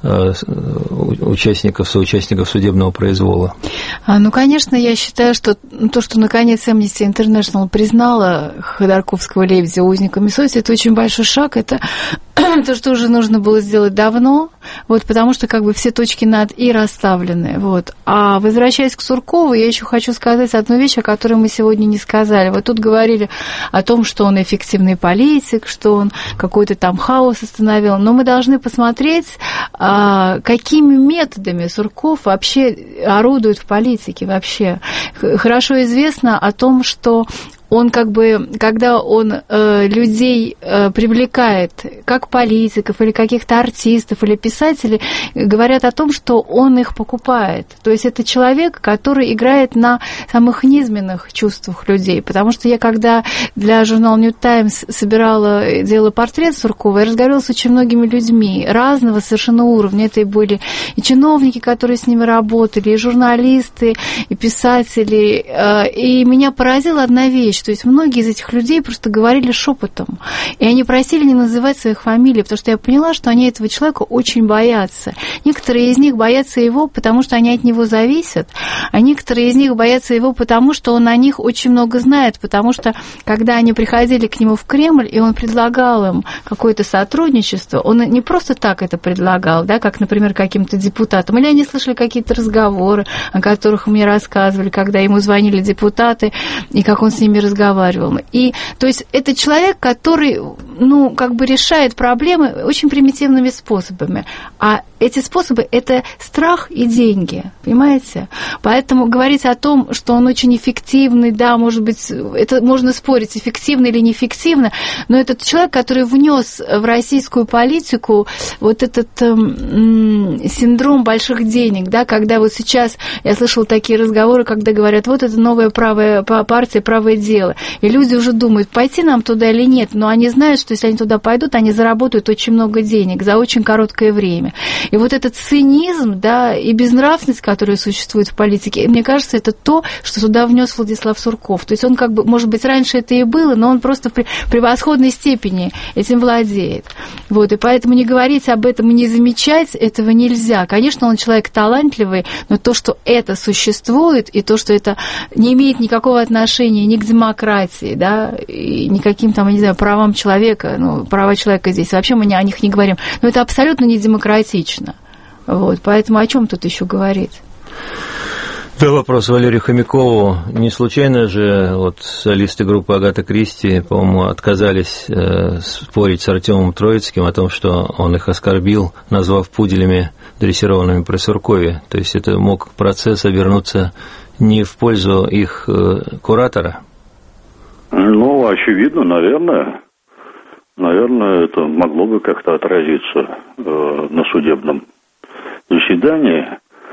соучастников судебного произвола? Ну, конечно, я считаю, что то, что наконец Amnesty International признала Ходорковского Лебедя узниками совести, это очень большой шаг. Это то, что уже нужно было сделать давно, вот, потому что как бы все точки над «и» расставлены. Вот. А возвращаясь к Суркову, я еще хочу сказать одну вещь, о которой мы сегодня не сказали. Вот тут говорили о том, что он эффективный политик, что он какой-то там хаос остановил. Но мы должны посмотреть, какими методами Сурков вообще орудует в политике вообще. Хорошо известно о том, что он как бы, когда он людей привлекает, как политиков или каких-то артистов или писателей, говорят о том, что он их покупает. То есть это человек, который играет на самых низменных чувствах людей. Потому что я, когда для журнала New Times делала портрет Суркова, я разговаривала с очень многими людьми разного совершенно уровня. Это и были и чиновники, которые с ними работали, и журналисты, и писатели. И меня поразила одна вещь. То есть многие из этих людей просто говорили шепотом. И они просили не называть своих фамилий, потому что я поняла, что они этого человека очень боятся. Некоторые из них боятся его, потому что они от него зависят, а некоторые из них боятся его, потому что он о них очень много знает, потому что, когда они приходили к нему в Кремль, и он предлагал им какое-то сотрудничество, он не просто так это предлагал, да, как, например, каким-то депутатам, или они слышали какие-то разговоры, о которых мне рассказывали, когда ему звонили депутаты, и как он с ними разговаривал. И, то есть, это человек, который, как бы решает проблемы очень примитивными способами. А эти способы – это страх и деньги, понимаете? Поэтому говорить о том, что он очень эффективный, да, может быть, это можно спорить, эффективно или неэффективно, но этот человек, который внес в российскую политику вот этот синдром больших денег, да, когда вот сейчас я слышала такие разговоры, когда говорят, вот это новая правая партия, правое дело, и люди уже думают, пойти нам туда или нет, но они знают, что если они туда пойдут, они заработают очень много денег за очень короткое время. И вот этот цинизм, да, и безнравственность, которая существует в политике, мне кажется, это то, что туда внес Владислав Сурков. То есть он как бы, может быть, раньше это и было, но он просто в превосходной степени этим владеет. Вот, и поэтому не говорить об этом и не замечать этого нельзя. Конечно, он человек талантливый, но то, что это существует, и то, что это не имеет никакого отношения ни к демократии, да, и никаким там, я не знаю, правам человека, права человека здесь, вообще мы о них не говорим, но это абсолютно не демократично. Вот, поэтому о чем тут еще говорить? Да, вопрос Валерию Хомякову. Не случайно же солисты группы Агата Кристи, по-моему, отказались спорить с Артемом Троицким о том, что он их оскорбил, назвав пуделями, дрессированными при Суркове. То есть это мог процесс обернуться не в пользу их куратора? Очевидно, наверное. Наверное, это могло бы как-то отразиться на судебном заседании.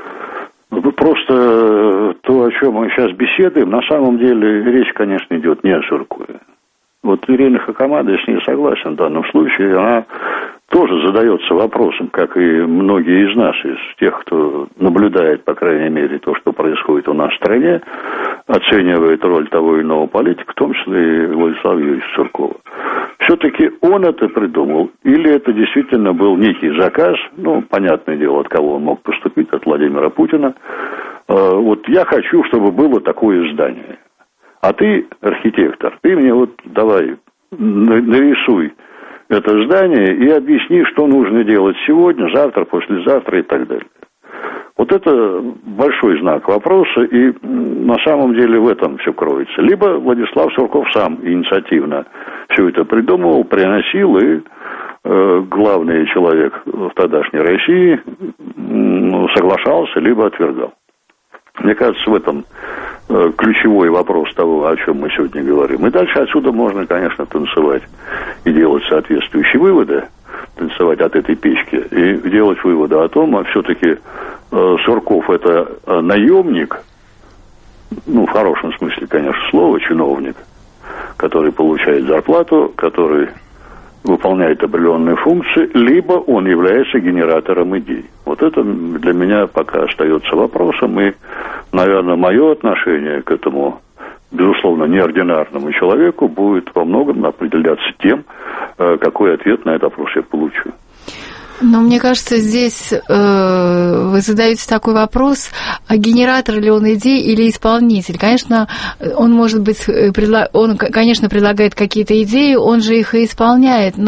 Просто то, о чем мы сейчас беседуем, на самом деле речь, конечно, идет не о Суркове. Вот Ирина Хакамада, я с ней согласен в данном случае, она тоже задается вопросом, как и многие из нас, из тех, кто наблюдает, по крайней мере, то, что происходит у нас в стране, оценивает роль того или иного политика, в том числе и Владислава Юрьевича Суркова. Все-таки он это придумал, или это действительно был некий заказ, понятное дело, от кого он мог поступить, от Владимира Путина. Вот я хочу, чтобы было такое здание. А ты, архитектор, ты мне давай нарисуй это здание и объясни, что нужно делать сегодня, завтра, послезавтра и так далее. Вот это большой знак вопроса, и на самом деле в этом все кроется. Либо Владислав Сурков сам инициативно все это придумывал, приносил, и главный человек в тогдашней России соглашался, либо отвергал. Мне кажется, в этом ключевой вопрос того, о чем мы сегодня говорим. И дальше отсюда можно, конечно, танцевать и делать соответствующие выводы, танцевать от этой печки и делать выводы о том, а все-таки Сурков это наемник, в хорошем смысле, конечно, слова, чиновник, который получает зарплату, который выполняет определенные функции, либо он является генератором идей. Вот это для меня пока остается вопросом, и, наверное, мое отношение к этому, безусловно, неординарному человеку будет во многом определяться тем, какой ответ на этот вопрос я получу. Но мне кажется, здесь вы задаете такой вопрос, а генератор ли он идей или исполнитель? Конечно, он может быть, он, конечно, предлагает какие-то идеи, он же их и исполняет, но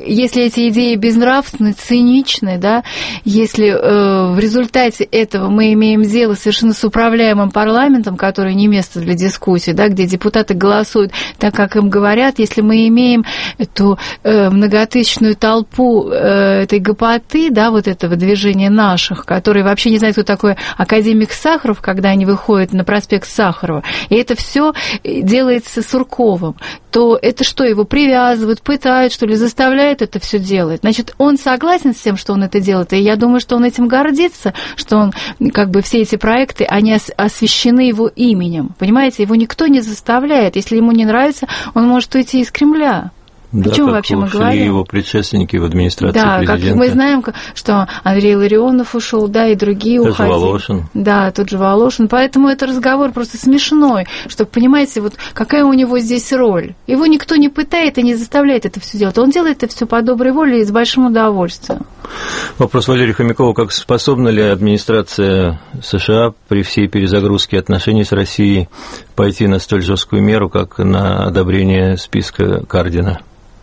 если эти идеи безнравственны, циничны, да, если в результате этого мы имеем дело совершенно с управляемым парламентом, который не место для дискуссии, да, где депутаты голосуют так, как им говорят, если мы имеем эту многотысячную толпу этой гопоты, да, вот этого движения наших, которые вообще не знают, кто такой академик Сахаров, когда они выходят на проспект Сахарова, и это все делается Сурковым, то это что, его привязывают, пытают, что ли, заставляют это все делать? Значит, он согласен с тем, что он это делает, и я думаю, что он этим гордится, что он, как бы, все эти проекты, они освящены его именем, понимаете, его никто не заставляет, если ему не нравится, он может уйти из Кремля. Да, о чем как вообще мы ушли говорим? Его предшественники в администрации президента. Да, как мы знаем, что Андрей Ларионов ушел, да, и другие тот уходили. Же Волошин. Да, тот же Волошин. Поэтому это разговор просто смешной, что, понимаете, вот какая у него здесь роль. Его никто не пытает и не заставляет это все делать. Он делает это все по доброй воле и с большим удовольствием. Вопрос Валерия Хомякова. Как способна ли администрация США при всей перезагрузке отношений с Россией пойти на столь жесткую меру, как на одобрение списка Кардина?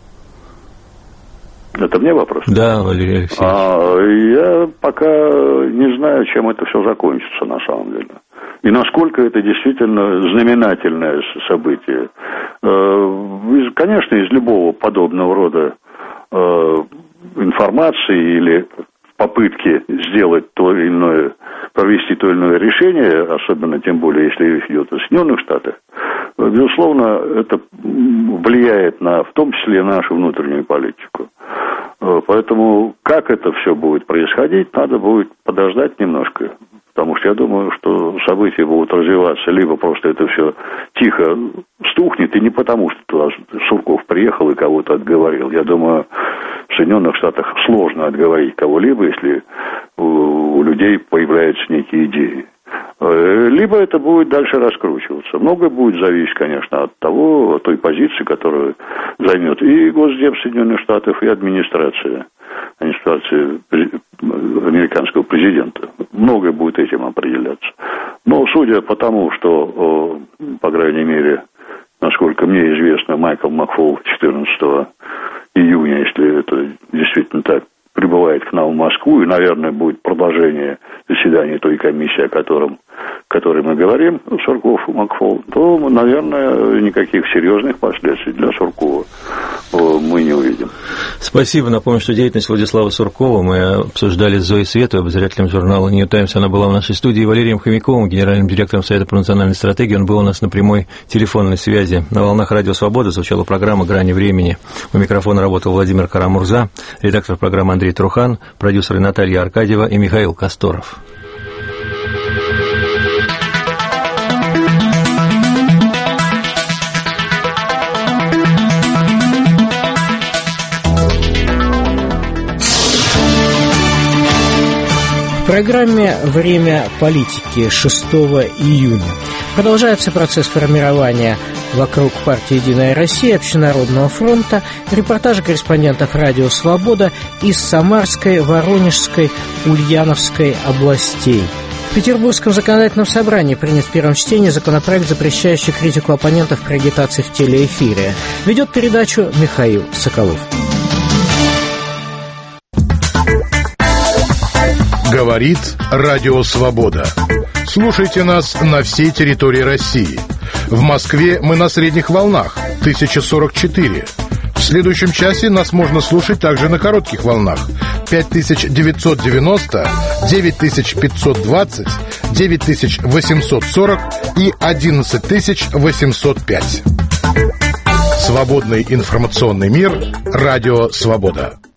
Это мне вопрос? Да, Валерий Алексеевич. Я пока не знаю, чем это все закончится на самом деле. И насколько это действительно знаменательное событие. Конечно, из любого подобного рода информации или попытки сделать то или иное, провести то или иное решение, особенно тем более, если речь идет о Соединенных Штатах, безусловно, это влияет в том числе на нашу внутреннюю политику. Поэтому как это все будет происходить, надо будет подождать немножко. Потому что я думаю, что события будут развиваться, либо просто это все тихо стухнет, и не потому, что туда Сурков приехал и кого-то отговорил. Я думаю, в Соединенных Штатах сложно отговорить кого-либо, если у людей появляются некие идеи. Либо это будет дальше раскручиваться. Многое будет зависеть, конечно, от той позиции, которую займет и Госдеп Соединенных Штатов, и администрация американского президента. Многое будет этим определяться. Но судя по тому, что, по крайней мере, насколько мне известно, Майкл Макфол 14 июня, если это действительно так, прибывает к нам в Москву, и, наверное, будет продолжение заседания той комиссии, о которой мы говорим, Сурков и Макфол, то, наверное, никаких серьезных последствий для Суркова мы не увидим. Спасибо. Напомню, что деятельность Владислава Суркова мы обсуждали с Зоей Светой, обозревателем журнала «Нью Таймс». Она была в нашей студии. Валерием Хомяковым, генеральным директором Совета по национальной стратегии. Он был у нас на прямой телефонной связи. На волнах Радио Свобода звучала программа «Грани времени». У микрофона работал Владимир Карамурза, редактор программы Андрей Трухан, продюсеры Наталья Аркадьева и Михаил Косторов. В программе «Время политики» 6 июня продолжается процесс формирования вокруг партии «Единая Россия» Общенародного фронта, репортажи корреспондентов «Радио Свобода» из Самарской, Воронежской, Ульяновской областей. В Петербургском законодательном собрании принят в первом чтении законопроект, запрещающий критику оппонентов при агитации в телеэфире. Ведет передачу Михаил Соколов. Говорит Радио Свобода. Слушайте нас на всей территории России. В Москве мы на средних волнах 1044. В следующем часе нас можно слушать также на коротких волнах 5990, 9520, 9840 и 11805. Свободный информационный мир. Радио Свобода.